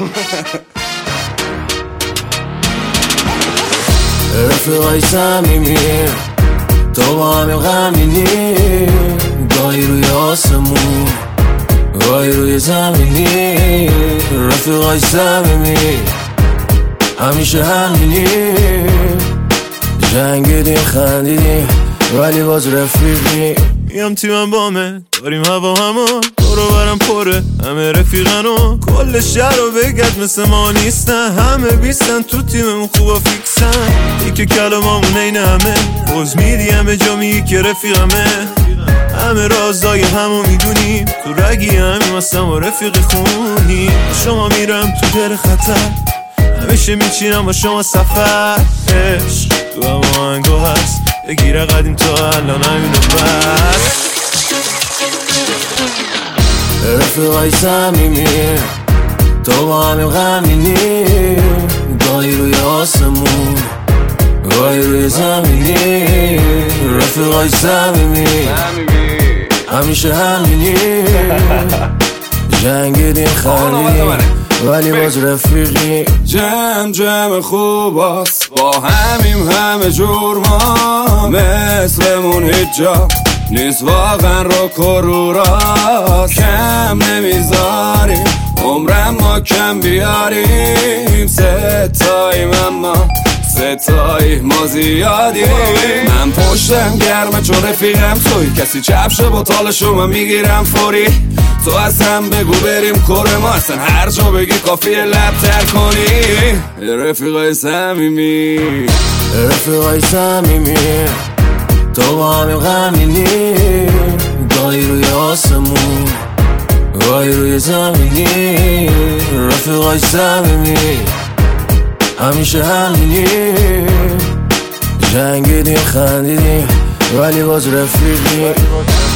رفیقای صمیمی تو با همین غمینی، گاهی روی آسمون گاهی روی زمینی. رفیقای صمیمی همیشه همینی، جنگیدیم خندیدیم ولی باز رفیقی. میام تیمم بامه داریم هوا همون دورو برم پره، همه رفیقنو کل شهر رو بگرد مثل ما نیستن، همه بیستن تو تیممون خوبا فیکسن. یکی کلامامون این همه روز میدی همه جا میگی که رفیقمه، همه رازای همو میدونیم تو رگی همیم هستم و رفیق خونی. شما میرم تو دل خطر همیشه میچینم با شما سفر، عشق تو هم آهنگو هست بگیره قدیم تا الان همینو بس. رفیقای صمیمی تو با همین غمینی، گاهی روی آسمون گاهی روی زمینی. رفیقای صمیمی همیشه همینی، جنگیدیم خندیدیم ولی باز رفیقی. جمع خوباست با همیم همه جور، ما مثلمون هیچ جا نیست واقعا رو کروراست. کم نمیذاریم عمرم ما کم بیاریم، ستاییم اما ستایی ما زیادیم. من پشتم گرمه چون رفیقم توی، کسی چپشه با تالشو من میگیرم فوری. تو از هم بگو بریم کره ما، اصلا هر جا بگی کافیه لب تر کنی. رفیقای صمیمی رفیقای صمیمی تو با همین غمینی، گاهی روی آسمون گاهی روی زمینی. رفیقای صمیمی همیشه همینی، جنگیدیم خندیدیم ولی باز رفیقی.